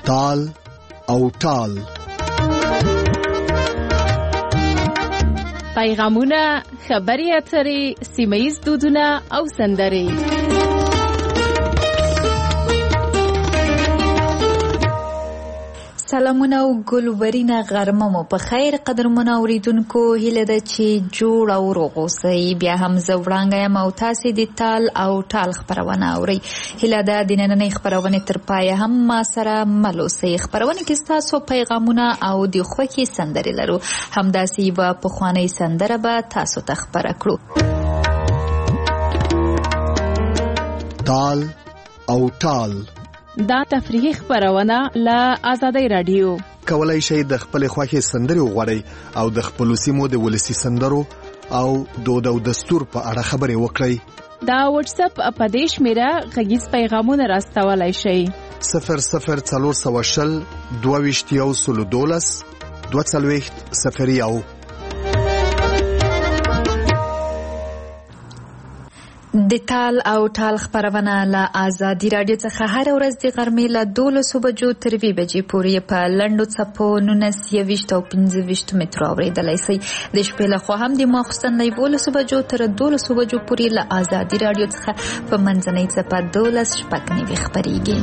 تال او ټال. پیغامونه، خبري اترې، سیمه‌ییز دودونه او سندرې. سلامونه او ګلورینه غرمه مو په خیر قدرمنو اوریدونکو، هیله ده چې جوړ او روغ اوسئ. بیا هم زه وړانګه یم او تاسې د تال او ټال خپرونه اورئ. هیله ده د نننۍ خپرونې تر پایه هم ما سره مل اوسئ. خپرونه کې ستاسو پیغامونه او د خوښې سندرې لرو. همداسې یوه پخوانۍ سندره به تاسو ته خپره کړو. تال او ټال دا تفریحي خپرونه له آزادۍ رادیو. کولای شئ د خپل خوښې سندرې وغواړئ او د خپل سیمو د ولسی سندرو او دود او دستور په اړه خبرې وکړئ. دا واتس اپ په دې شمیره غږیز پیغامونه راستولای شئ. 00420 22 012 د تال او ټال خپرونه له آزادي رادیو څخه هر ورځ د غرمې له 12 بجو تر 2 بجې پورې په لنډو څپو 19 او 25 مترو اورېدلی شئ. د شپې لخوا هم د ماخوستن له 11 بجو تر 12 بجو پورې له آزادي رادیو څخه په منځنۍ څپه 12:09 خپرېږي.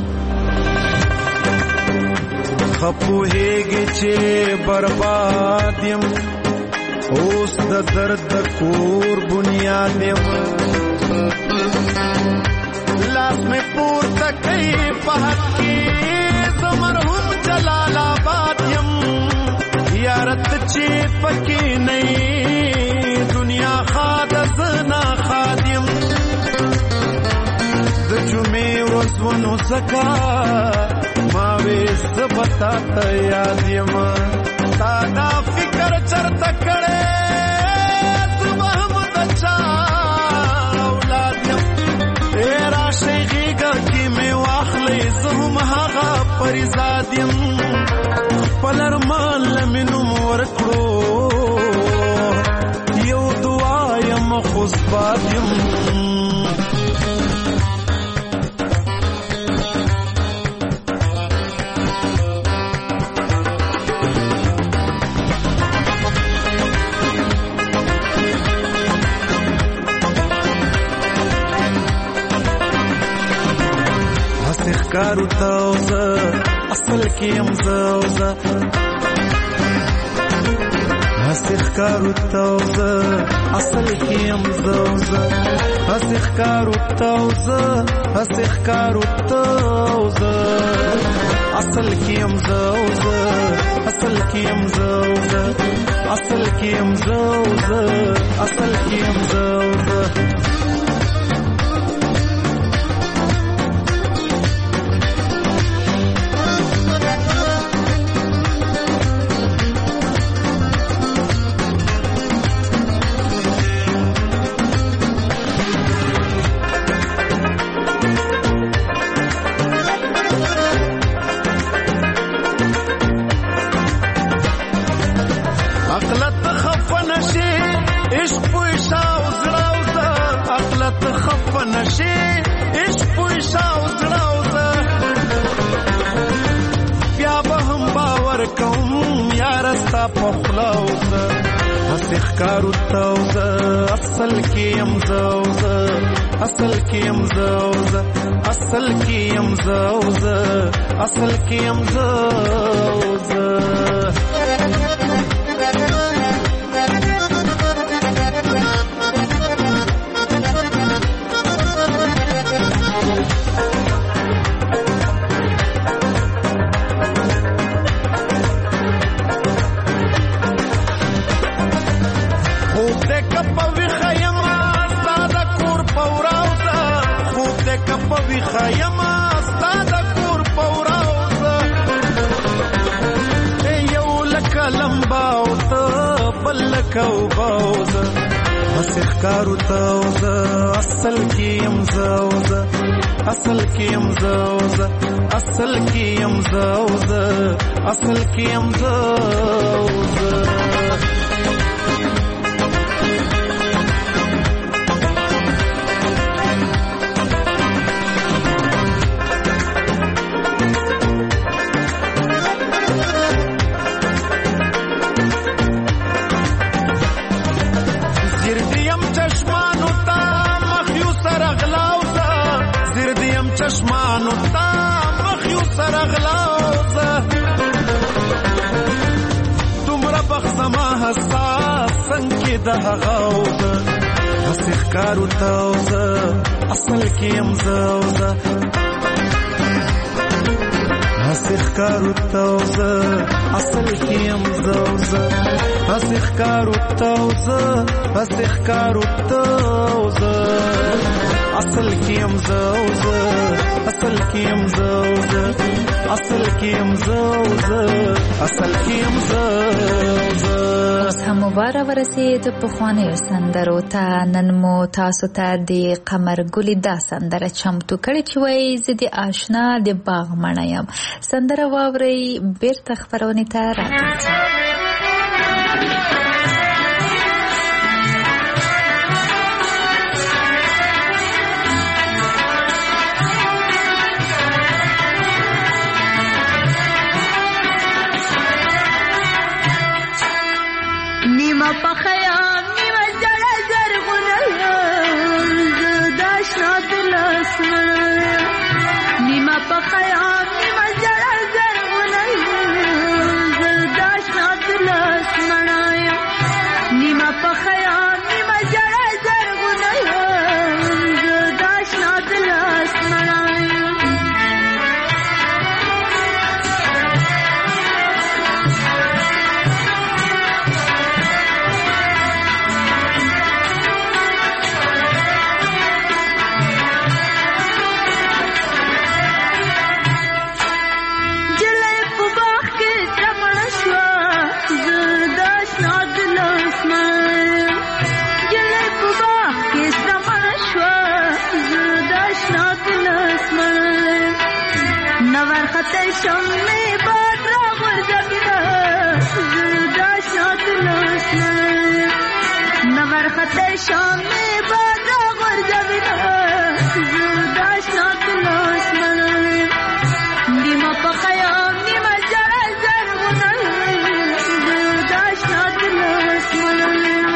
خپوهېږي چې برباد یم، اوس د درد کور بنیاد یم. لاس میں پورته کوي په حق کې زه مرحوم جلال آباد یم. یارت چې پکې نه دنیا خاد زنا خادم. د جمعې ورځ ونو زکا ما وېست بتا ته یاد یم. تا دا فکر چرته کړې پریزادیم پلرمان لمنم ورکړو یو دعا یم خوشبادیم. کارو تاوزه اصل کې امزاوزه هسخ کارو تاوزه اصل کې امزاوزه هسخ کارو تاوزه هسخ کارو تاوزه اصل کې امزاوزه اصل کې امزاوزه اصل کې امزاوزه اصل کې امزاوزه. کارو تاوزه اصل کې امزاوزه اصل کې امزاوزه اصل کې امزاوزه اصل کې امزاوزه. خیمه ستا د کور پوراوزه یو لکه لمباو ته بل لکه اوباوزه هسې ښکارو تاوزه اصل کې امزاوزه اصل کې امزاوزه اصل کې امزاوزه اصل کې امزاوزه. چشمانو تا مخیو سرغلاوزه دومره بخزما حساس سنگی ده غاوزه هسې ښکارو تاوزه اصل کې یم زوزه هسې ښکارو تاوزه اصل کې یم زوزه هسې ښکارو تاوزه هسې ښکارو تاوزه اصل کې یم زوزه اصل کې یم زوزه اصل کې یم زوزه اصل کې یم زوزه. اوس هم مباره ورسید پخوانیو سندرو ته. نن مو تاسو ته د قمر ګلې دا سندره چمتو کړې چې وایي زه د آشنا د باغ مڼه یم. سندره واورئ بیرته خپرونې ته راځئ. نیمه پخیا نیمه جړه زرغونه زه د آشنا د لاس مړه نیمه پخیا نیمه جړه زرغونه زه د آشنا د لاس مړه نیمه پخیا نیمه جړه زرغونه زه د آشنا د لاس مړه شمې باد را غورځوینه زه د آشنا د لاس مړه نه ورختی شمې باد را غورځوینه زه د آشنا د لاس مړه نیمه پخیا نیمه جړه زرغونه زه د آشنا د لاس مړه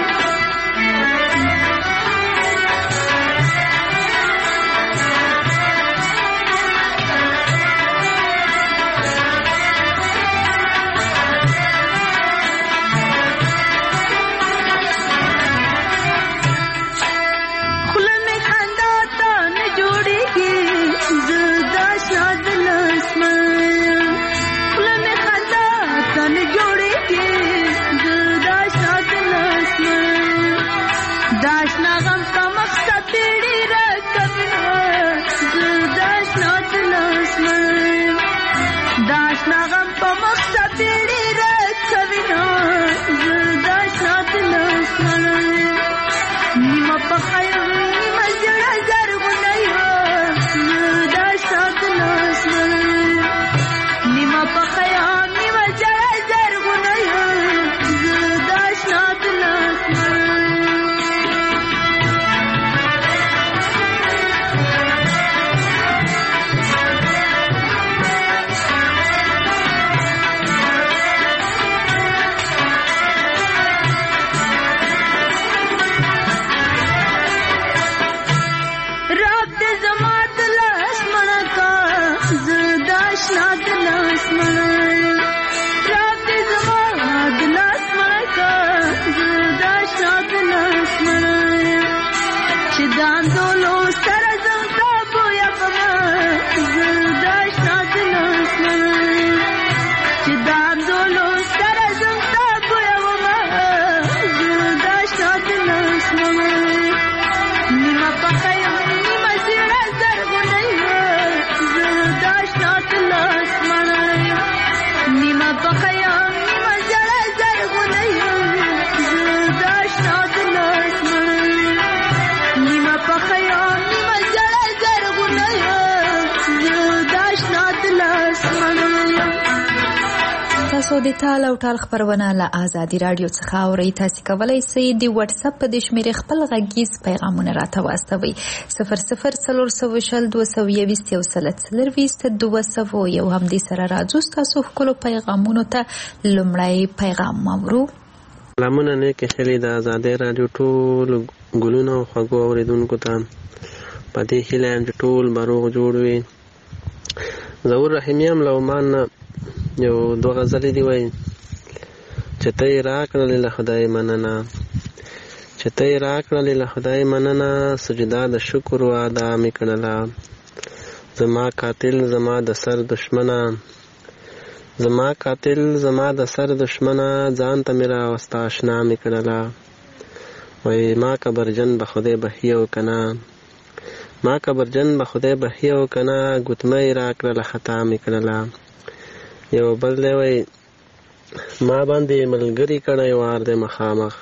تاسو د تال او ټال خبرونه له آزادي رادیو څخه اورئ. تاسو کولی شئ د واتس اپ په د شمیرې خپل غږیز پیغامونه راته واستوئ 00402221 یو هم دې سره راځو تاسو خپل پیغامونو ته. لومړی پیغام اورو. سلامونه نیک خیلی د آزادي رادیو ټول ګلونو او خوږو اوریدونکو ته په دې هیله یم چې ټول به روغ جوړ وي. ظهور رحیمي هم له عمان نه یو دوه غزلې دي وایي چې ته یې راکړلې له خدای مننه، چې ته یې راکړلې له خدای مننه، سجده د شکر و ادا مې کړله. زما قاتل زما د سر دشمنه، زما قاتل زما د سر دشمنه، ځان ته مې راوسته اشنا مې کړله. وایي ما کبرجن به خدای بخي او که نه، ما کبرجن به خدای بخي او که نه، ګوتمه یې راکړله خطا مې کړله. یو بل دی وایي ما باندې ملګري کړی وار دی مخامخ،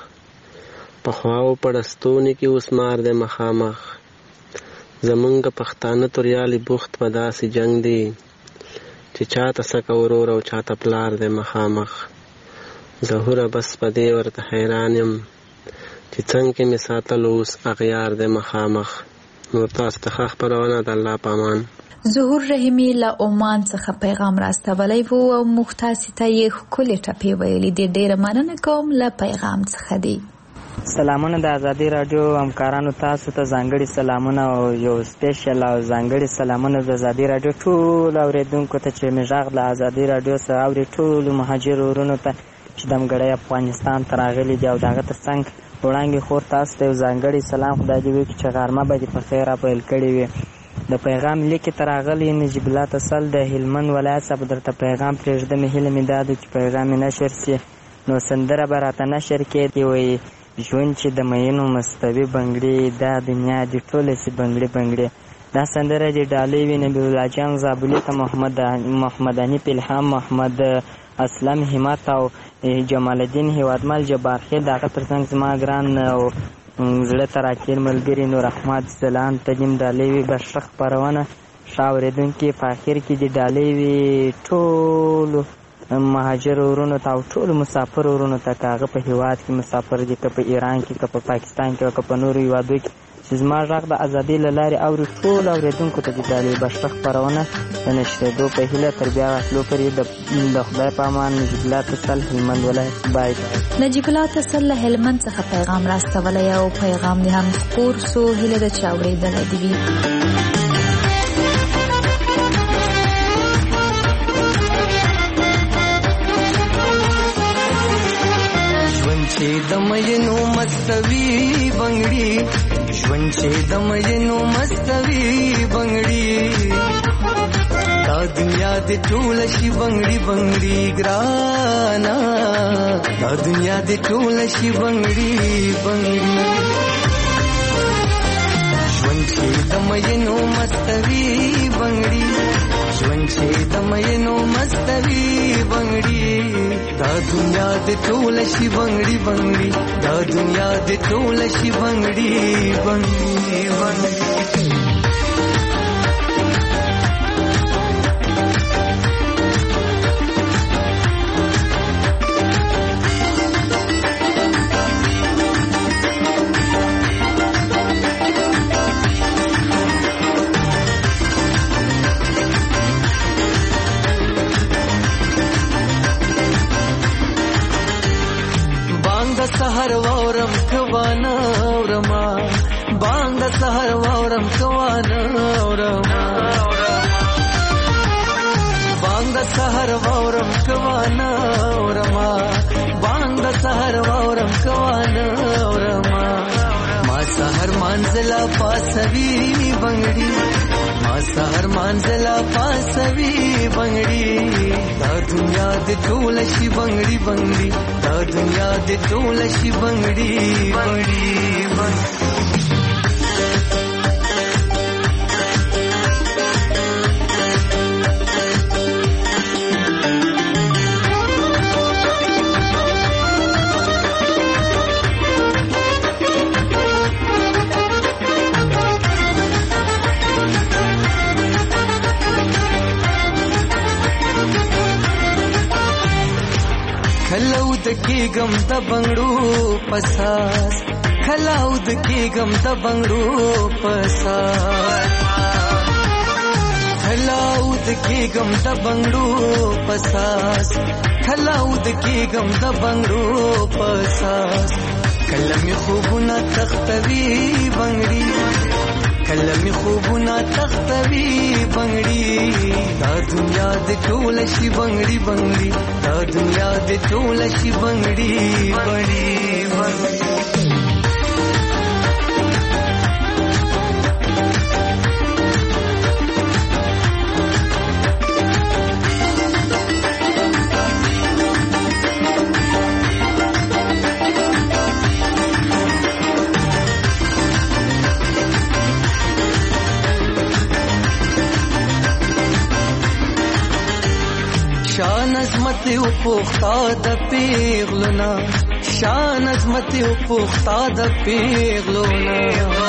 پخواو پړستونې کې اوس مار دی مخامخ. زمونږ پښتانه توریالي بوخت په داسې جنگ دی چې چاته سکه ورور او چاته پلار دی مخامخ. ظهوره بس په دې ورته حیران یم چې څنګه کې مې ساتلو اوس اغیار دی مخامخ. نو تاسو ته ښه خپرونه د الله په امان. ظهور رحیمي له عمان څخه پیغام راستولی و او موږ تاسې ته یې ښکلې ټپې ویلې دي. ډېره مننه کوم له پیغام څخه دی. سلامونه د ازادي راډیو همکارانو، تاسو ته ځانګړي سلامونه او یو سپیشل او ځانګړي سلامونه د ازادي راډیو ټولو اورېدونکو ته چې مې غږ له ازادي راډیو څخه اوري، ټولو مهاجر ورونو ته چې دمګړی افغانستان ته راغلي دي او د هغه تر څنګ وړاندې خور تاسو ته یو ځانګړی سلام. خدای دې وکړي چې غرمه به دې په خیر راپیل کړې وي. د پیغام لیکې ته راغلی نجیب الله تسل د هلمند ولایت څخه درته پیغام پرېږدم. هیله مې دا ده چې پیغام مې نشر سي نو سندره به راته نشر کړي. وایي ژوند چې د مینو مستوي بنګړي، دا دنیا دې ټوله سي بنګړي بنګړي. دا سندره دې ډالۍ وي نبي الله جان زابلي ته، محمد حنیف الهام، محمد اسلم همت او جمال الدین هیوادمل جبار خیل. د هغه تر څنګ زما ګران او زړه ته راکېل ملګري نور احمد سلام ته دې ډالۍ وي. بشره خپرونه ښه اورېدونکي په اخر کې دې ډالۍ وي ټولو مهاجر ورونو ته او ټولو مسافر ورونو ته، که هغه په هېواد کې مسافر دي، که په ایران کې، که په پاکستان کې او که په نورو هېوادو کې چې زما غږ د ازادۍ له لارې اوري، ټولو اورېدونکو ته دې ډالۍ. بشره خپرونه د نشرېدو په هیله تر بیا راتلو پورې د خدای په امان. نجیب الله تسل هلمند ولایت. بای. نجیب الله تسل له هلمند څخه پیغام راستولی او پیغام دې هم خپور سو. هیله ده چې اورېدلی دې وي. چې د مینو مستوي بنګړي، ژوند چې د مینو مستوي بنګړي، دا دنیا دې ټوله شي بنګړي بنګړي ګرانا، دا دنیا دې ټوله شي بنګړي بنګړي. ژوند چې د مینو مستوي بنګړي، ژوند چې د مینو مستوي بنګړي، دا دنیا دې ټوله شي بنګړي بنګړي، دا دنیا دې ټوله شي بنګړي بنګړي بنګړي. سحر وورم کوانا ورما، باند سحر وورم کوانا ورما، باند سحر وورم کوانا ورما، باند سحر وورم کوانا ورما. ما سحر منزلا پاسوي بنګړي، ما سحر منزلا پاسوي بنګړي، دا دنیا دې ټوله شي بنګړي بنګړي، دا دنیا دې ټوله شي بنګړي بنګړي بنګړي. خلاود کېږم د بنګړو پساس، خلاود کېږم د بنګړو پساس، خلاود کېږم د بنګړو پساس، خلاود کېږم د بنګړو پساس. کله مې خوبونه تختوي بنګړي، کله می خوبونه تختوي بنگړي دا دنیا د ټول شي بنگړي بنگړي دا دنیا د ټول شي بنگړي بنگړي بنگړي شان عظمت او پوختا د پیغلونا شان عظمت او پوختا د پیغلونا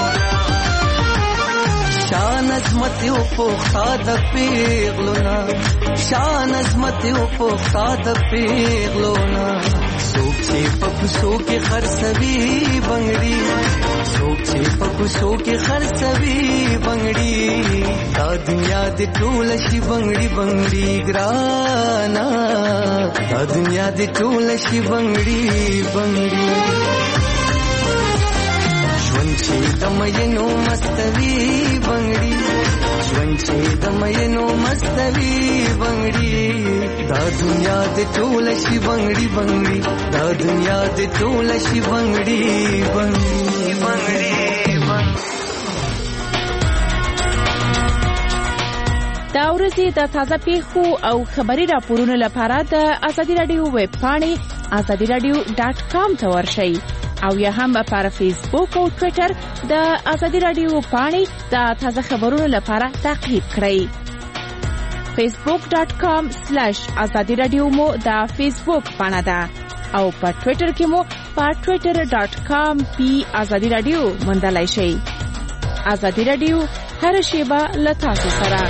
شان عظمت او پوختا د پیغلونا شان عظمت او پوختا د پیغلونا سوک چې پپسو کې خرڅوي بنگړي سوک چې پپسو کې خرڅوي بنگړي دا دنیا د ټول شي بنگړي بنگړي ګرانا دا دنیا د ټول شي بنگړي بنگړي ژوند چې د مینو مستوي بنگړي ژوند چې د مینو مستوي بنگړي دا دنیا د ټول شي بنگړي بنگړي دا دنیا د ټول شي بنگړي بنگړي بنگړي دا ورځې د تازه پیښو او خبري راپورونو لپاره د ازادي رادیو ویب پاڼې azadiradio.com ته ورشئ او یا هم پر فیسبوک او ټوئیټر د ازادي رادیو پاڼې د تازه خبرونو لپاره تعقیب کړئ. facebook.com/azadiradio مو د فیسبوک پاڼه ده او په ټوئیټر کې مو په twitter.com/azadiradio موندلای شئ. ازادي رادیو هر شیبه له تاسو سره.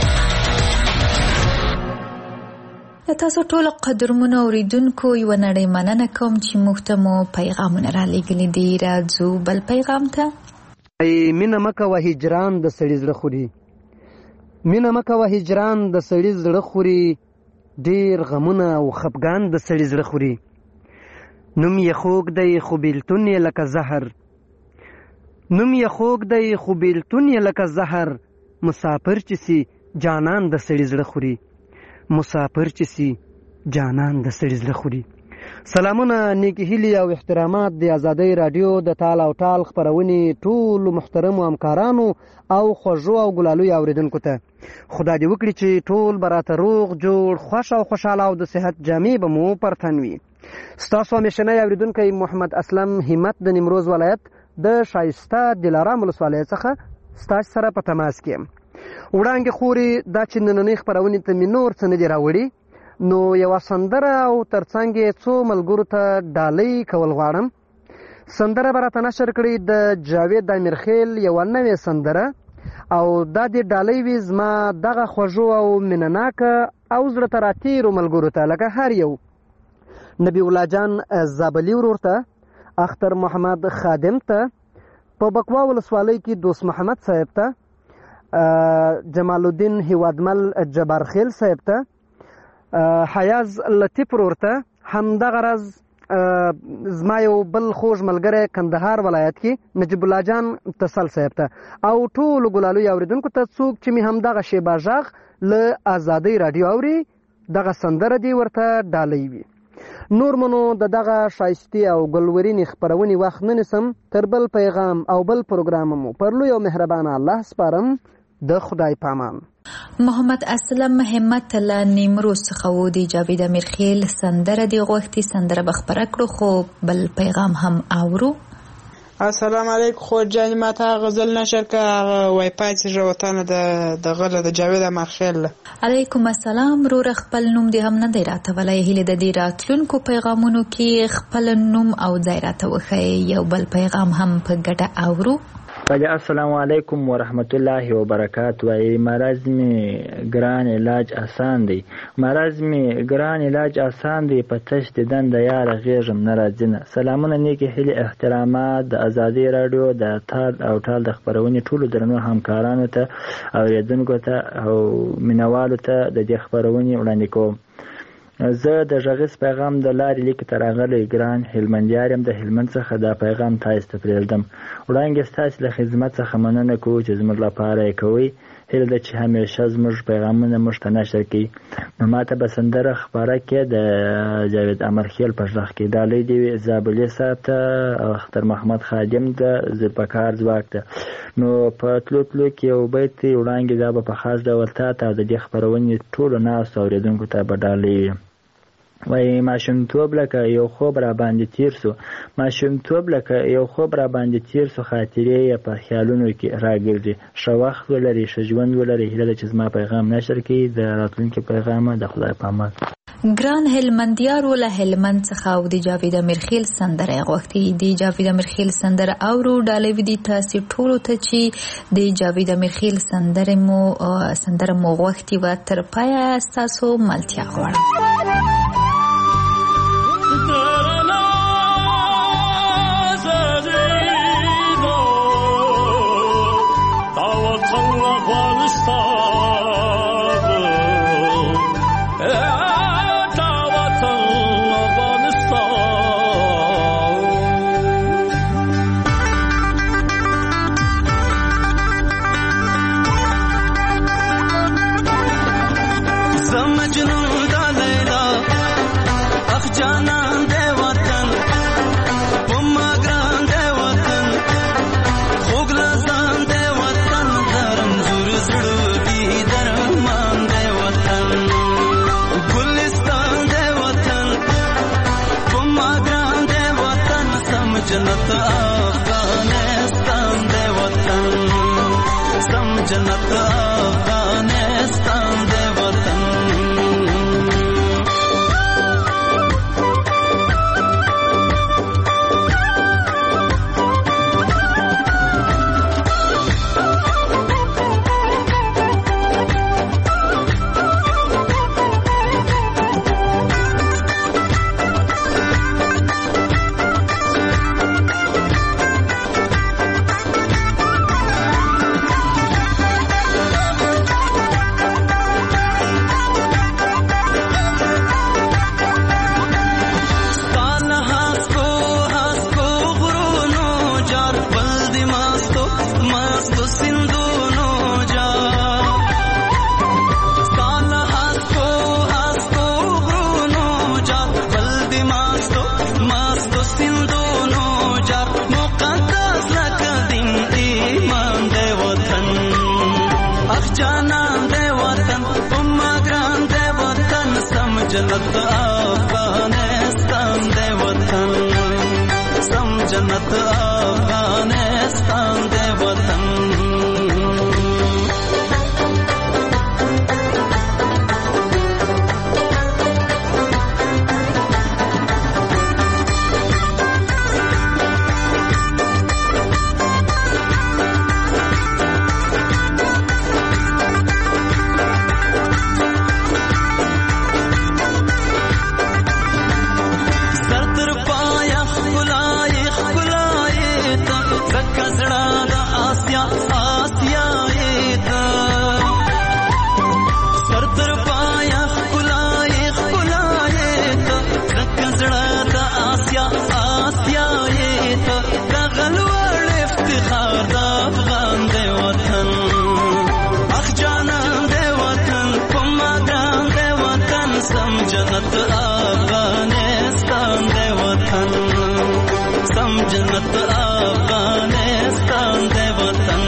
تاسو ټول قدرمنو اوریدونکو یو نړۍ مننه کوم چې موږ ته مو پیغامونه را لېږلي دي. راځو بل پیغام ته. مینه مکه و هجران د سړي زړه خوري مینه مکه و هجران د سړي زړه خوري ډېر غمونه او خفګان د سړي زړه خوري نوم یې خوږ دی خو بیلتون یې لکه زهر نوم یې خوږ دی خو بیلتون یې لکه زهر مسافر چې سي جانان د سړي زړه خوري مسافر چې سي جانان د سړي زړه خوري. سلامونه نیکی هیلې او احترامات د ازادۍ رادیو د تال او ټال خپرونې ټول محترمو همکارانو او خوږو او ګلالوي اوریدونکو ته خدای دې وکړي چې ټول به راته روغ جوړ خوښ او خوشحاله او د صحت جامې به مو پر تن وي. ستاسو همیشنی اوریدونکی محمد اسلم همت د نیمروز ولایت د شایسته دلارام ولسوالۍ څخه ستاسو سره په تماس کې یم. وړاندې خوري دا چې نننۍ خپرونې ته مې نور څه نه دي راوړي نو یوه سندره او ترڅنګ یې څو ملګرو ته ډالۍ کول غواړم. سندره به راته نشر کړي د جاوید امیرخیل یوه نوې سندره او دا دې ډالۍ وي زما دغه خوږو او مینهناکه او زړه ته راتېرو ملګرو ته لکه هر یو نبی الله جان زابلي ورور ته اختر محمد خادم ته په بکوا ولسوالۍ کې دوست محمد صاحب ته جمال الدین هیوادمل جبار خیل صاحب ته حیاز لطیف ورور ته همدغه راز زما یو بل خوږ ملګری کندهار ولایت کې نجیب الله جان تسل صاحب ته او ټولو ګلالوي اوریدونکو ته څوک چې مې همدغه شیبه غږ له ازادۍ راډیو اوري دغه سندره دې ورته ډالۍ وي. نور منو دغه شایستې او ګلورینې خپرونې وخت نه نیسم تر بل پیغام او بل پروګرام مو پر لوی او مهربانه الله سپارم. د خدای پامان. محمد اسلم همت له نیمروز څخه و دی جاوید امیرخیل سندره دی غوښتي سندره بخبره کړو خو بل پیغام هم اورو. السلام علیکم خو جان ماته غزل نشر کا وای پاتې روتانه د غله د جاوید امیرخیل. علیکم السلام رو خپل نوم دی هم نه دی راته ولای هله د دې راتلونکو پیغامونو کې خپل نوم او ځای راته وخی یو بل پیغام هم په ګډه اورو. السلام علیکم ورحمت الله وبرکاته. وای مرض می ګران علاج آسان دی مرض می ګران علاج آسان دی په تش ددن د یار غیږم ناراضینه. سلامونه نیکی هیله احترامات د ازادي رادیو د تال او ټال د خبرونې ټولو درنو همکارانو ته اوریدونکو ته او مینوالو ته د دې خبرونې وړاندې کوم. زه د غږیز پیغام د لارې لیک ته راغلی ګران هلمندیار یم د هلمند څخه دا پیغام تاسو ته پرېږدم. وړاندې ستاسو له خدمت څخه مننه کوو چې زموږ لپاره یې کوئ. هیله ده چې همیشه زموږ پیغامونه موږ ته نشر کړي. نو ماته به سندره خپاره کړې د جاوید امرخیل په غږ کې. ډالۍ دې وي زابلې صاحب ته او اختر محمد خادم ته ذوالفقار ځواک ته. نو په تلو کې یو بیت وړاندې دا به په خاص ډول تا ته د دې خپرونې ټولو ناستو اورېدونکو ته به ډالۍ وي. وایي ماشومتوب لکه یو خوب را باندې تیر سو، ماشومتوب لکه یو خوب را باندې تیر سو، خاطرې یې په خیالونو کې راګرځي. ښه وخت ولري، ښه ژوند ولري. هیله ده چې زما پیغام نشر کړي. د راتلونکي پیغام د خدای په امان. ګران هلمندیارو له هلمند څخه او د جاوید امیرخیل سندره غوښتي. د جاوید امیرخیل سندره اورو. ډالۍ دي تاسو ټولو ته چې د جاوید امیرخیل سندره مو غوښتي و تر پایه تاسو ملتیا غواړم. जन्नत अफगानिस्तान दे वतन, सम जन्नत अफगानिस्तान दे वतन. जन्नत अफगानिस्तान दे वतन, सम जन्नत अफगानिस्तान दे वतन. जन्नत अफगानिस्तान दे वतन, सम जन्नत अफगानिस्तान दे वतन.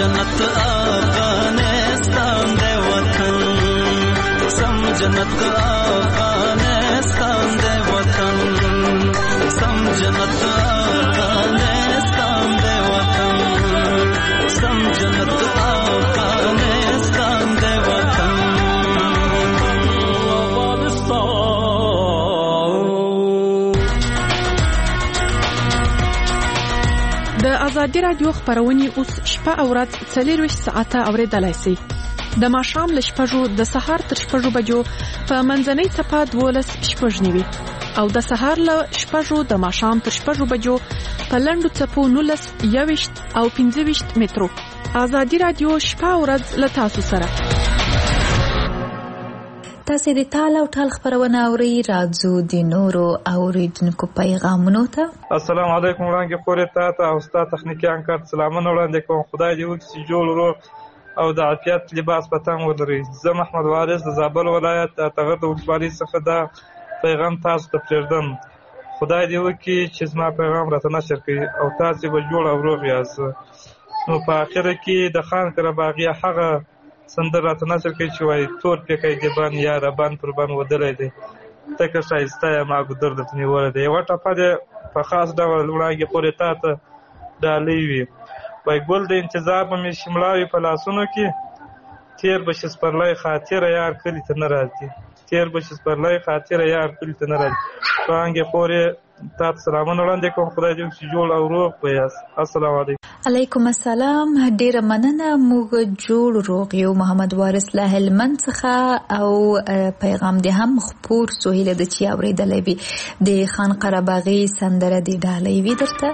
جنت افغانستان دی وطن سم جنت افغانستان دی وطن سم جنت افغانستان دی وطن سم جنت افغانستان دی وطن د ازادي رادیو خبرونه اوس شپه او ورځ 24 ساعته اوریدلای شئ د ماښام ل 6 د سهار تر 6 بجو په منځنۍ صفه 12:09 او د سهار ل 6 د ماښام تر 6 بجو په لندو صفو 19 او 15 مترو ازادي رادیو شپه او ورځ ل تاسو سره تاسو د ټال او ټال خبرونه اوري راځو د نورو اوریدونکو پیغامونو ته السلام علیکم وړاندې خورې ته او ستا تخنیکی انکار سلامونه وړاندې کوم خدای دې وکړي جوړ روغ او د عافیت لباس په تن ولري زه محمد وارث د زابل ولایت د تغر د ولسوالۍ څخه دا پیغام تاسو ته پرېږدم خدای دې وکړي چې زما پیغام راته نشر کړي او تاسو به جوړ او روغ یاست نو په اخره کې د خان قرباغي هغه سندر راته نشر کړي چې وایي تور پیکی د بان یا ربان پر بان ودلی دی تکه ښایسته یم ما ګودر درته نیولی دی یوه ټپه دې په خاص ډول وړاندې پورې تا ته ډالۍ وي وایي ګل د انتظار به مې شملاوي په لاسونو کې تیر به شي سپرلی خاطره یار کلي ته نه راځي تیر به شي سپرلی خاطره یار کلي ته نه راځي وړاندې پورې تا ته سلامونه وړاندې کوم خدای دې وکړي جوړ او روغ به یاست السلام علیکم علیکم السلام ډیره مننه موږ جوړ روغ یو محمد وارث له هلمند څخه او پیغام دې هم خپور سهیله د چی اوریدلې وي د خان قرباغي سندره دې ډالۍ وي درته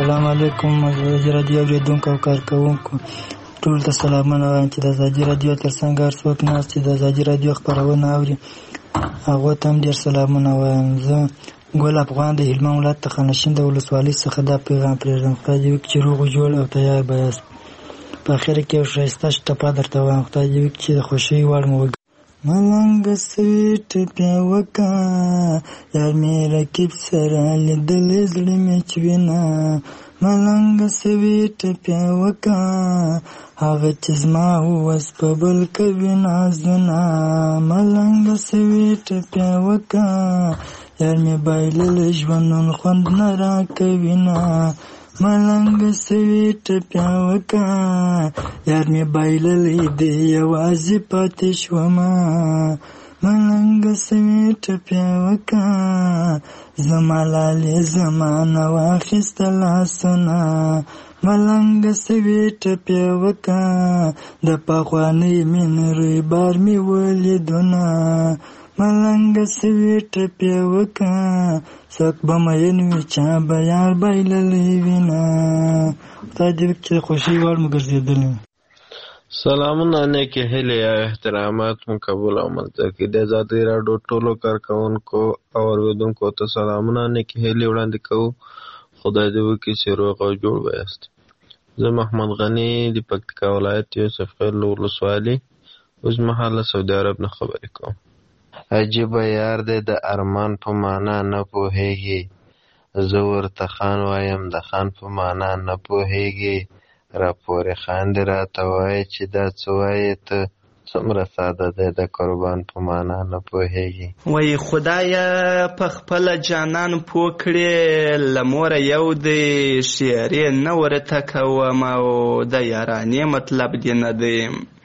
السلام علیکم ازادي رادیو اوریدونکو او کارکوونکو ټول ته سلامونه وایم چې د ازادي رادیو تر څنګ هر څوک ناست چې د ازادي رادیو خپرونه اوري هغو ته هم ډېر سلامونه وایم. زه ګل افغان د هلمند ولایت تخانشین د ولسوالۍ څخه دا پیغام پرېږدم. خدای دې وکړي چې روغ و جوړ او تیار به یاست. په اخره کې یو ښایسته شټپه درته وایم. خدای دې وکړي چې د خوښۍ وړ مو وګرځي. ملنګ سوي ټپې وکړه یار مې رقیب سره لیدلې زړه مې چوینه. ملنګ سوي ټپې وکړه هغه چې زما وس په بل کوي نازونه. ملنګ سوي ټپې وکړه یار مې بایللی ژوند نن خوند نه راکوي نه. ملنګ سوي ټپې وکړه یار مې بایللی دی یوازې پاتې شومه. ملنګ سوي ټپې وکړه زما لالې زما نه واخیسته لاسونه. ملنګ سوي ټپې وکړه د پخوانۍ مینې روی بار مې ولیدونه. ملنګ سوي ټپې وکړه څوک به مین وي چا به یار بایللی وینه. خدای دې وکړي چې د خوښۍ وړ مو ګرځېدلی. سلامونه نیکې هیلې او احترامات مو قبول او منظور کړي. د ازادي راډیو ټولو کارکوونکو او اورېدونکو ته سلامونه نیکې هیلې وړاندې کوو. خدای دې وکړي چې روغ او جوړ به یاست. زه محمد غني د پکتیکا ولایت یوسف خیل ولسوالۍ اوسمهاله سعودي عرب نه خبرې کوم. عجیبه یار دی د ارمان په معنا نه پوهېږي. زه ورته خان وایم د خان په معنا نه پوهېږي. راپورې خاندې راته وایي چې دا څه وایې ته څومره ساده دی د قربان په معنا نه پوهېږي. وایي خدایه په خپله جانان پوه کړې له موره یو دی شعرې نه ورته کوم او د یارانې مطلب دې نه دی.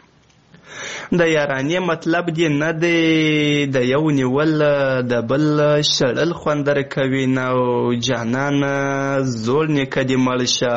د یارانې مطلب دې نه دی د یو نیول د بل شړل خوندر کوي نه. او جانان زوړ نیکه دې مړ شه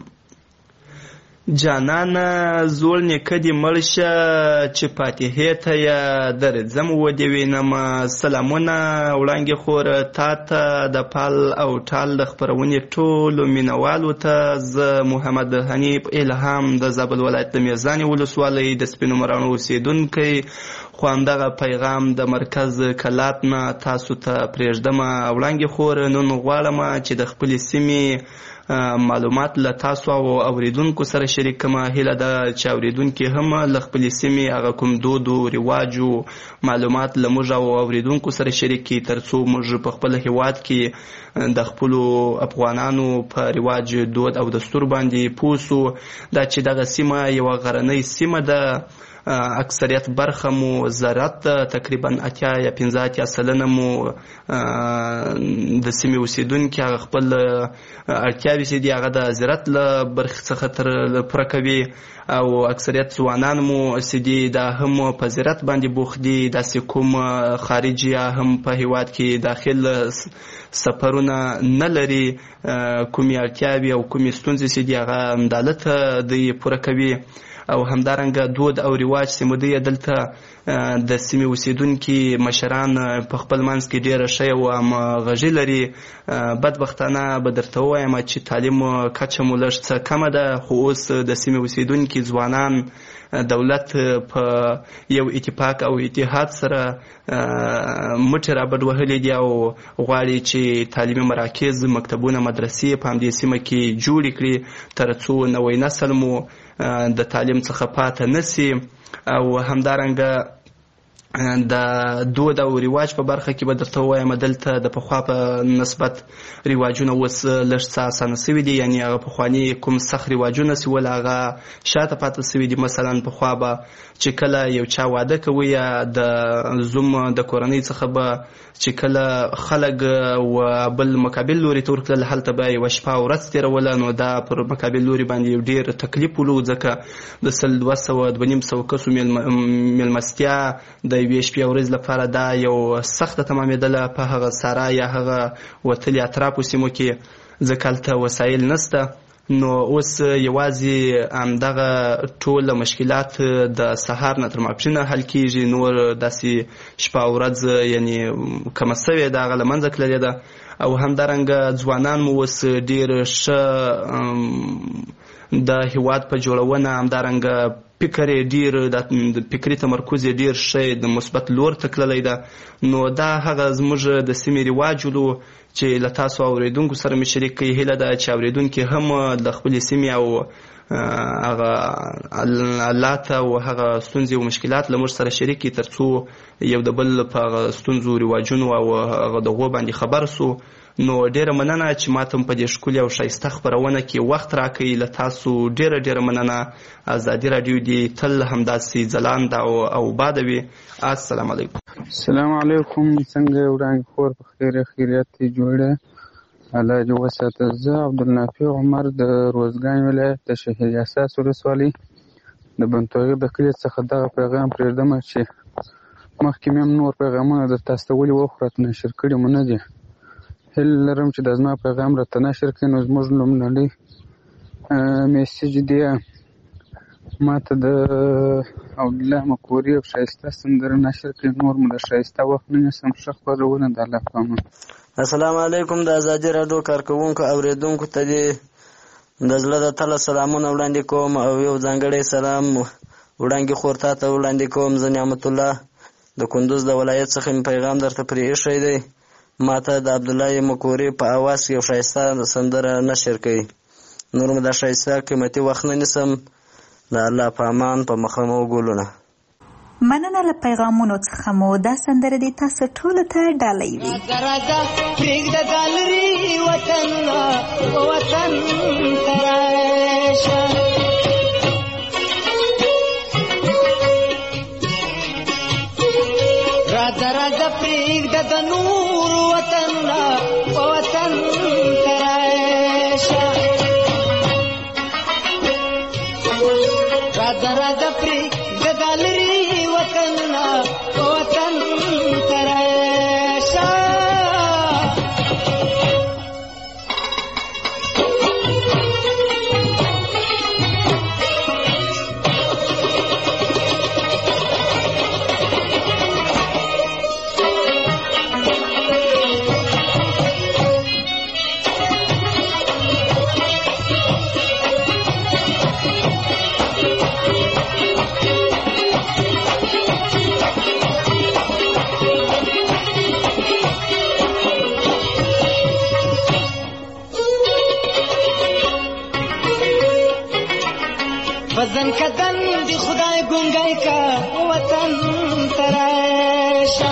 جانانه زوړ نیکه دې مړ شه چې فاتحې ته یې درځم ودې وینم. سلامونه وړانګې خور تا ته د پال او ټال د خپرونې ټولو مینوالو ته. زه محمد حنیف الهام د زابل ولایت د میزانې ولسوالۍ د سپینو مراڼو اوسېدونکی خو همدغه پیغام د مرکز کلات نه تاسو ته پرېږدم. وړانګې خور نن غواړم چې د خپلې سیمې معلومات له تاسو او اوریدونکو سره شریک کړم. هیله ده چې اوریدونکي هم له خپلې سیمې هغه کوم دود او رواج او معلومات له موږ او اوریدونکو سره شریک کړي تر څو موږ په خپل هیواد کې د خپلو افغانانو په رواج دود او دستور باندې پوه سو. دا چې دغه سیمه یوه غرنۍ سیمه ده. اکثریت برخه مو زراعت تقریبا 85 سلنه مو د سیمې اوسیدونکي هغه خپل اړتیاوې چې دي هغه د زراعت له برخې څخه تر پوره کوي. او اکثریت ځوانان مو چې دي دا هم په زراعت باندې بوخت دي. داسې کوم خارجي هم په هیواد کې داخل سفرونه نه لري. کومې اړتیاوې او کومې ستونزې چې دي هغه همدالته دوی پوره کوي. او همدارنګه دود او رواج چې مو دوی دلته د سیمې اوسیدونکي مشران په خپل منځ کې ډېره ښه او همغږي لري. بدبختانه به درته ووایم چې تعلیم کچه مو لږ څه کمه ده. خو اوس د سیمې اوسیدونکي ځوانان دولت په یو اتفاق او اتحاد سره مټې رابډ وهلي دي او غواړي چې تعلیمي مراکز مکتبونه مدرسې په همدې سیمه کې جوړې کړي تر څو نوی نسل مو د تعلیم څخه پاته نسی. او همدارنګه د دود او رواج په برخه کې به درته ووایم دلته د پخوا په نسبت رواجونه اوس لږ څه اسانه سوي دي. یعنې هغه پخواني کوم سخت رواجونه چې ول هغه شاته پاته سوي دي. مثلا پخوا به چې کله یو چا واده کوي یا د زوم د کورنۍ څخه به چې کله خلک و بل مقابل لوري ته ورتلل هلته به یوه شپه ورځ تېروله. نو دا پر مقابل لوري باندې یو ډېر تکلیف ولو ځکه د 200 کسو میلمستیا د یوې شپې ورځ لپاره دا یو سخته تمامېدله په هغه ساره یا هغه وتلي اطرافو سیمو کې ځکه هلته وسایل نسته. نو اوس یوازې همدغه ټول مشکلات د سهار نه تر ماپښینه حل کیږي، نور داسې شپه او ورځ یعنی کمه سوې ده هغه له منځه تللې ده. او همدارنګه ځوانان مو اوس ډېر ښه د هیواد په جوړونه، همدارنګه فکر یې ډېر د فکري تمرکز یې ډېر ښه د مثبت لور ته تللی ده. نو دا هغه زموږ د سیمې رواج ولو چې له تاسو اورېدونکو سره مې شریک کړي. هیله ده چې اورېدونکي هم د خپلې سیمې او هغه حالات او هغه ستونزې او مشکلات له موږ سره شریک کړي تر څو یو د بل په هغه ستونزو رواجونو او هغه دغو باندې خبر سو. نو ډېره مننه چې ماته په دې ښکلې او ښایسته خپرونه کې وخت راکوئ. له تاسو ډېره مننه. ازادي راډیو دې تل همداسې ځلانده او باده وي. السلام علیکم. السلام علیکم. څنګه وړاندې خور په خیریت جوړه الله دې وساته. زه عبدالنافع عمر د روزګان ولایت د شهید اساس ولسوالۍ د بنتوغي د کلي څخه دغه پیغام پرېږدم چې مخکې مې هم نور پیغامونه در تاسو ته ولې وخو راته نشر کړي مو نه دي. هیله لرم چې دا زما پیغام راته نشر کړي. نو زموږ لومړنی میسج دی ما ته د عبدالله مکوري او ښایسته سندره نشر کړي. نور مو د ښایسته وخت نه نیسم. ښه خپرونه د الله په امان. السلام علیکم. د ازادي راډیو کارکوونکو اوریدونکو ته دې د زړه د تله سلامونه وړاندې کوم او یو ځانګړی سلام وړاندې خور تا ته وړاندې کوم. زه نعمت الله د کندوز د ولایت څخه مې پیغام درته پرې ایښی دی. ما ته د عبدالله مکوري په اواز کې یو ښایسته سندره نشر کوي. نور مو د ښایسته قیمتي وخت نه نیسم. د الله په امان په مخه مو ګلونه. مننه له پیغامونو څخه مو دا سندره دې تاسو ټولو ته ډالۍ وي. راځه پرېږده ګالري وطن ته راشه. راځه پرېږده د نور وطنونه وطن ته راشه. راځه پرېږده ګالري وطنونه وطن ته راشه. وزن کدن دی خدای گنگای کا وطن تراشه.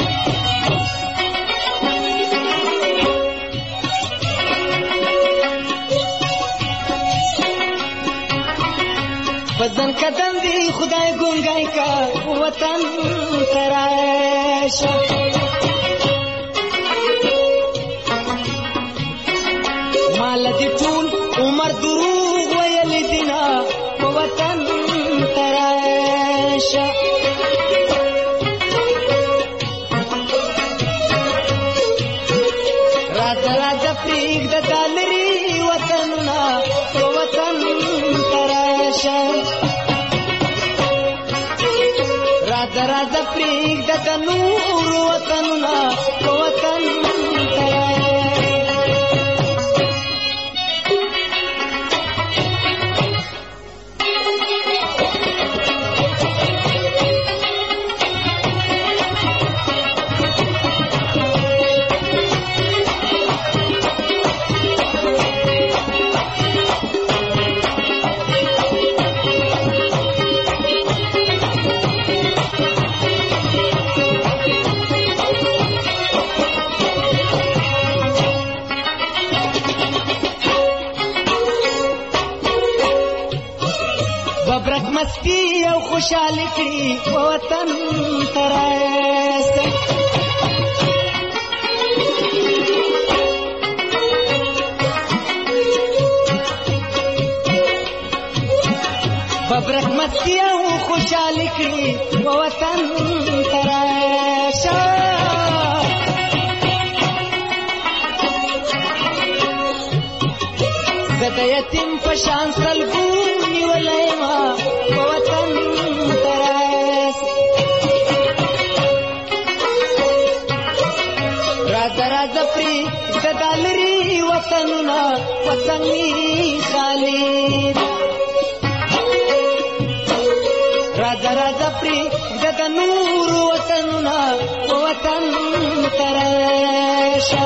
وزن کدن دی خدای گنگای کا وطن تراشه. مال دی ټول عمر دروغ ویل دینا وطن تراشه. راځه پرېږده ګالري وطنونه وطن تراشه. راځه پرېږده د نور وطنونه وطن تراشه. مستی او خوشحالی کړي وطن تراشه. ببرک مستی او خوشحالی کړي وطن تراشه. د د یتیم په شان سلګو نیولی ما په وطن ترس راځه راځه پرې د دالري وطنونه وطن می خالد راځه راځه پرې د نور وطنونه وطن ترشه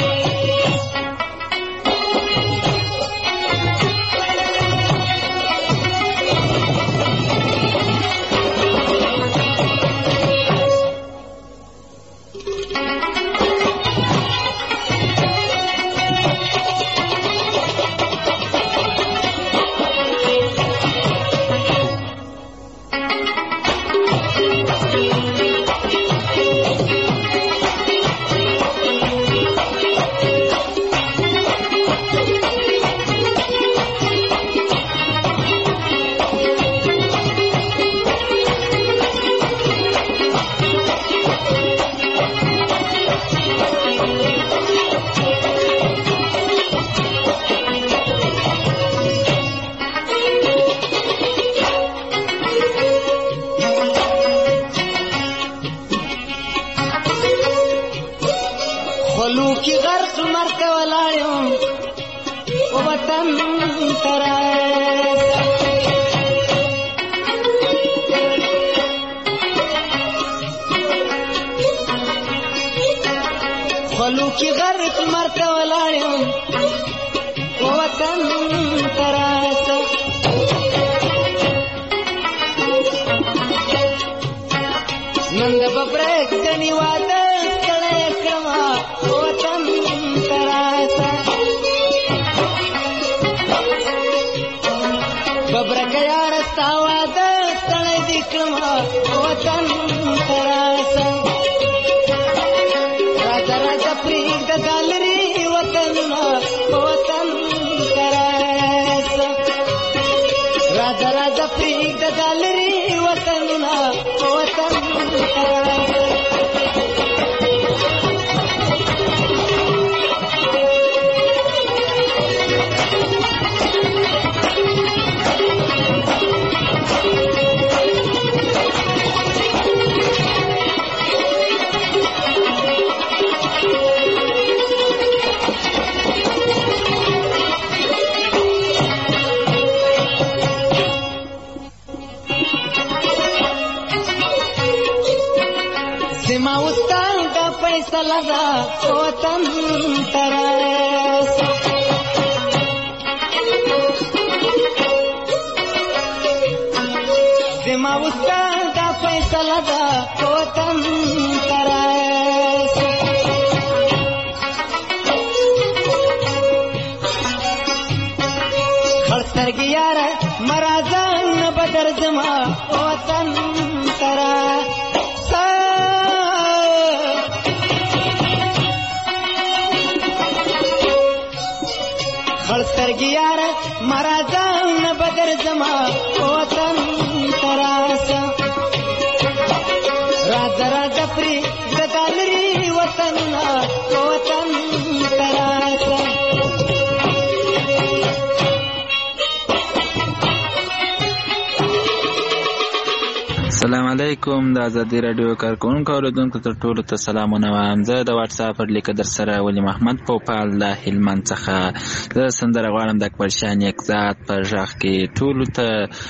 السلام علیکم د ازادي رادیو کارکونکو اوریدونکو ته ټولو ته سلامونه وایم. زه د واتس اپ پر لیکه در سره ولی محمد پوپال د هلمند څخه زه سندره غواړم د اکبر شاه نیک ذات په غږ کې ټولو ته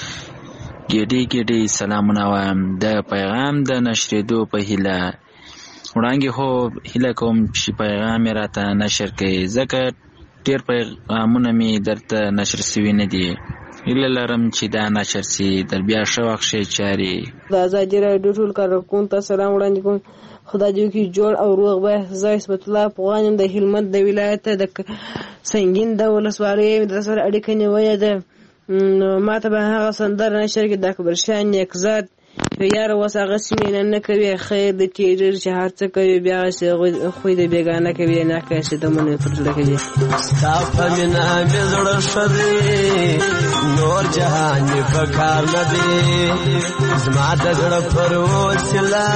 ګیډي ګیډي سلامونه وایم. د پیغام د نشریدو په هیله وړاندې خو هیله کوم چې پیغام یې راته نشر کړي ځکه ډېر پیغامونه مې درته نشر سوي نه دي. هیله لرم چې دا نشر سي در بیا ښه وخت ښې چارې. د ازادي راډیو ټول کارکونکو ته سلام وړاندې کوم. خدای دې وکړي جوړ او روغ به. زه عصمت الله افغان یم د هلمند د ولایت د سنګین د ولسوالۍ د سره اړیکه نیولې ده. ما ته به هغه سندره نشر کړي د اکبر شاه نیک ذات یاره اوس هغه سیمې نه کوي خیر د تیرر چې هر څه کوي بیا خوی د بیګانه کوي نه کوي چې د مونږ پر زړه کوي ستا په مینا مې زړه شری نور جهان په کار نه دی زما د زړه پر وسیله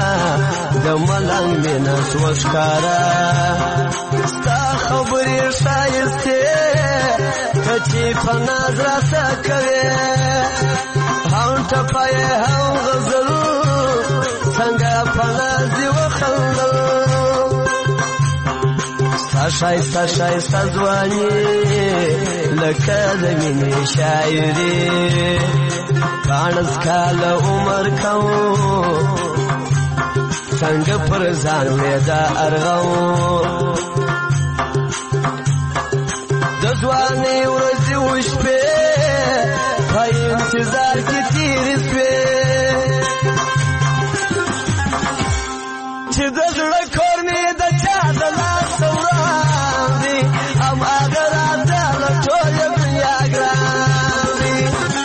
د ملنګ مینا سوښکارا ستا خبرې شایسته چې په ناز راته کوې هم ټپه یې هم غزل څنګه په ناز دې وخندل ستا ښایسته ښایسته ځواني لکه د مینې شاعري پاڼس کاله عمر کوم څنګه پر ځان مې دا ارغوم د ځوانۍ ورځې وشپې په انتظار کې تېرې سوې چې د زړه کور مې د چا د لاسه وړاندې هماغه راته له ټولې دنیا ګران دي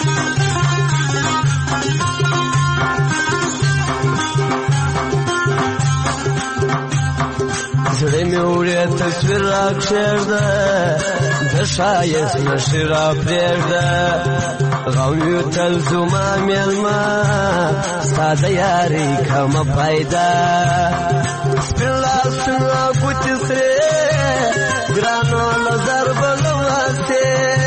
زړه مې وړې تصویر راکښېږده د ښایست نښې راپرېږده غم یو تل زما مېلمه ستا د یارۍ کمه پیدا سپین لاسونه ګوتې سرې ګرانو نظر به له واسې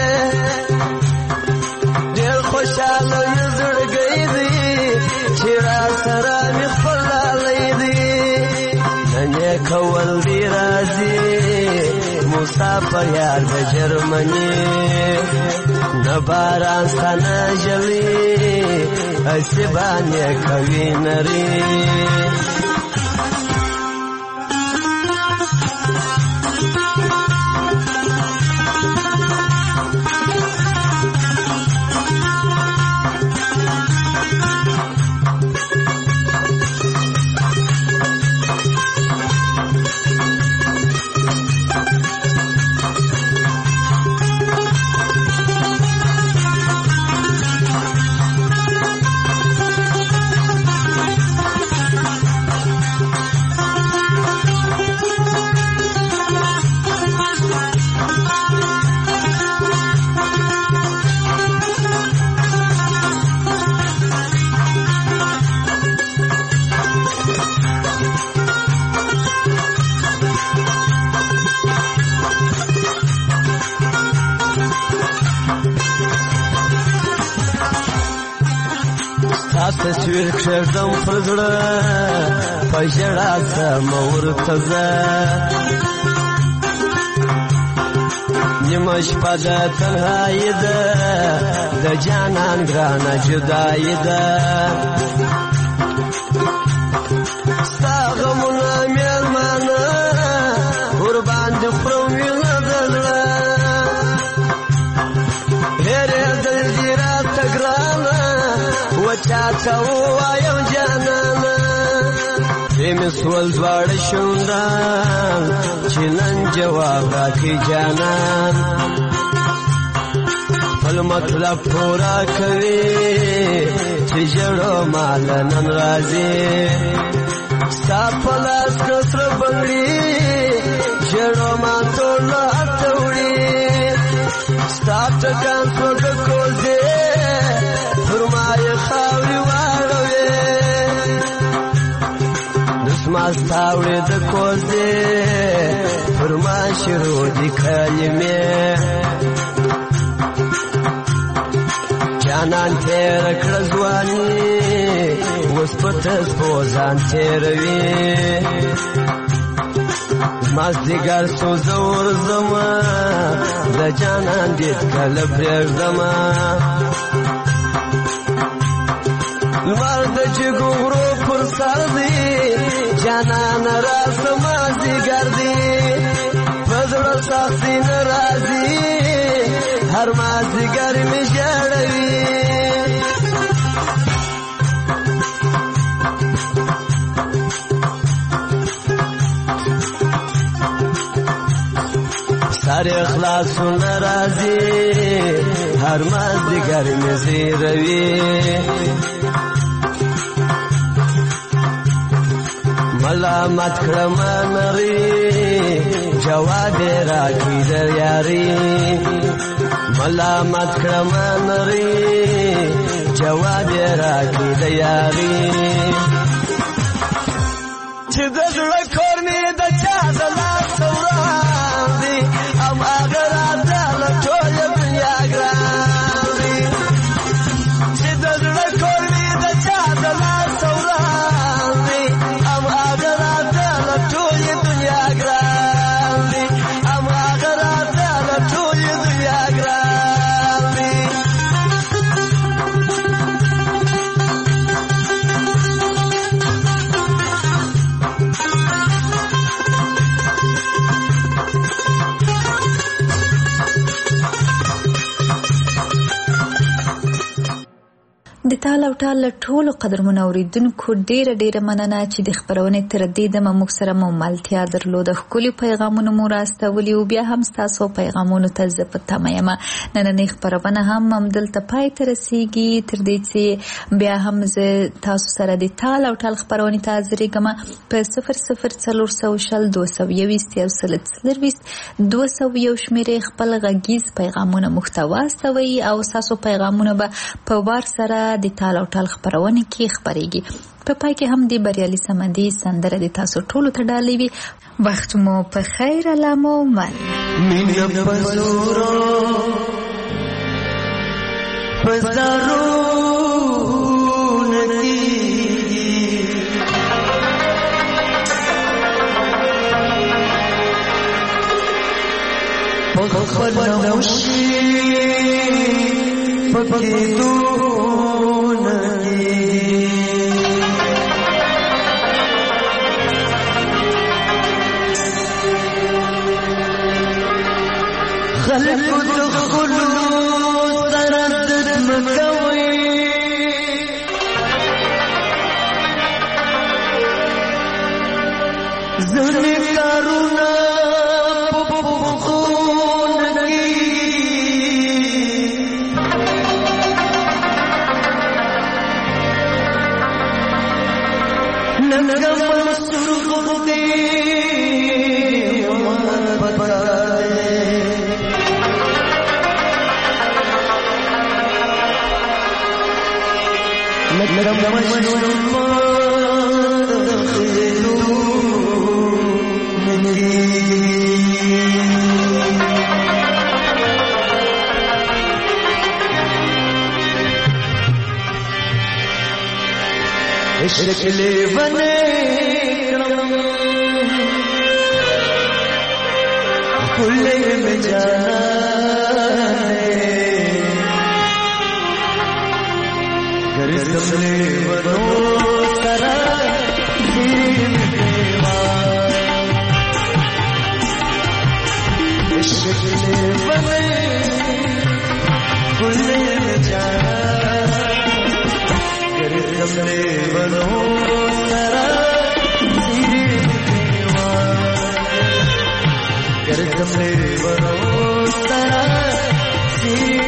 ډېر خوشحاله مې زړګی دی چې راسره مې خپل لالی دی نن یې کول دی راځي مسافر یار د جرمني نه باران ستا نه ژلي هسې باندې کوي نري تصویر کښېږدم پر زړه په ژړا ځمه ورته زه نیمه شپه د تنهایي ده د جانان ګرانه جدایي ده ستا غمونه مېلمانه ورباندې خورم وینه د زړه هېرېدل دي راته ګرانه چاته ووایم جانانه پرې مې سول دواړه شونډان چې نن جواب راکړي جانان خپل مطلب پوره کوي چې ژړو مال نن راځي ستا په لاس که سره بنګړي ژړو ما ټول هلته وړي ستا ټکان سوږه کوزې پر ما یې خاورې واړوې دسما ستا وړې د کوزې پر ما شروع دي کلمې جانان تېره کړه ځواني اوس په تسپو ځان تېروي مازدیګر سو زه ورځمه د جانان دید کله پرېږدمه لمر د جګو غرو پر سر دی جانان راسه مازدیګر دی په زړه سختي نه راځي هر مازدیګر مې ژړوي سر اخلاصونه راځي هر مازدیګر مې زیروي ملامت کړم نری جواب راکړي د یاري ملامت کړم نری جواب راکړي د یاري چې د زړه کور مې د چا د لاس وړاندې هم هغه راته له ټولې دنیا د تال او ټال ټولو قدرمنو اوریدونکو ډیره مننه چې د خبرونې تر دې دمه موږ سره ملتیا درلوده. ښکلي پیغامونه مو راستولي او بیا هم ستاسو پیغامونو ته زه په تمه یم. نننۍ خبرونه هم همدلته پای ته رسیږي، تر دې چې بیا هم زه تاسو سره د تال او ټال خبرونې ته حاضرېږم په 00422 شمیرې خپل غږیز پیغامونه موږ ته واستوئ او ستاسو پیغامونه به په وار سره د تال او ټال خبرونه کې خبرېږي. په پای کې هم د بریالي سمندي سندره د تاسو ټولو ته ډالۍ وي. وخت مو په خیر. الله مو من مینه پزورو پزارو ندی پخپل نوشی پکیدو ندی خلقو دخلو تردد مکوی زنی کارونا شکلے بنے کھلے میں جانا گر سملے بنو ترا دین دیوان شکلے بنے کھلے میں جانا گر سملے بنو ترا دین دیوان گر سملے بنو ترا دین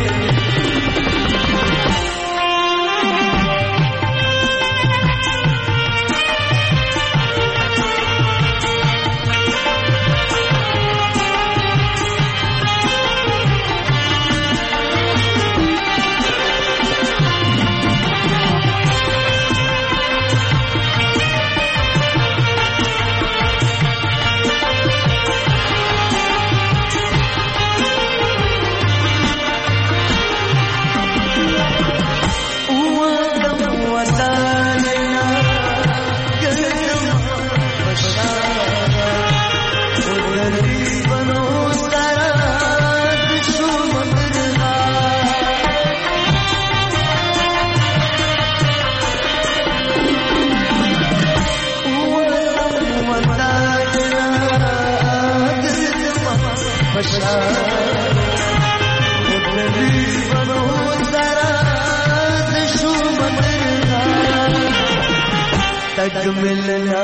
تک ملنا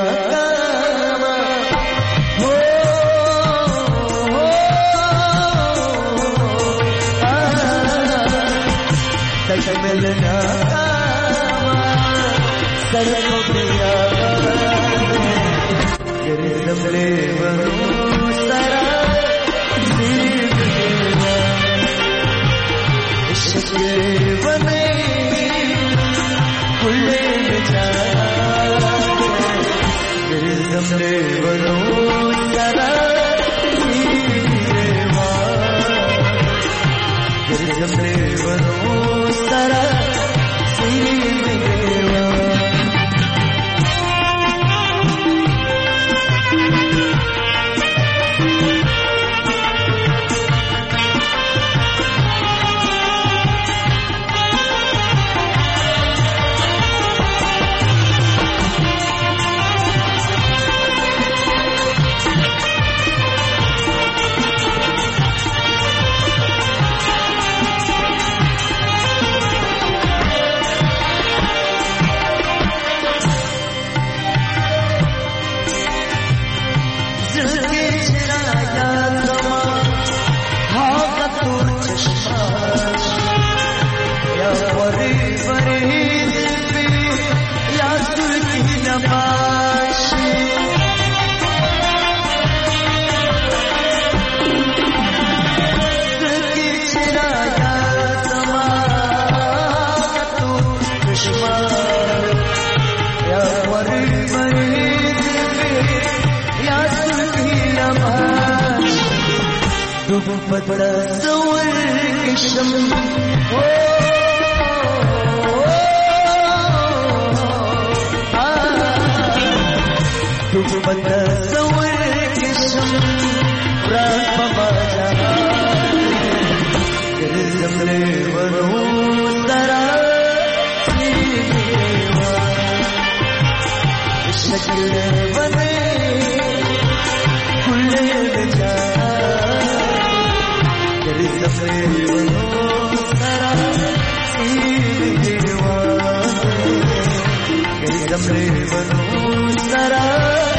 ہو تک ملنا سر کو دیا گر سملے بنو سرا شکلے بنے کھلے میں جانا سملے بنو ترا سملے بنو ترا डूब تصور कशम डूब تصور कशम रात बबाजा जमले बनो तरा शक्ल बने खुले जा जमले बनो तरा जमले बनो तरा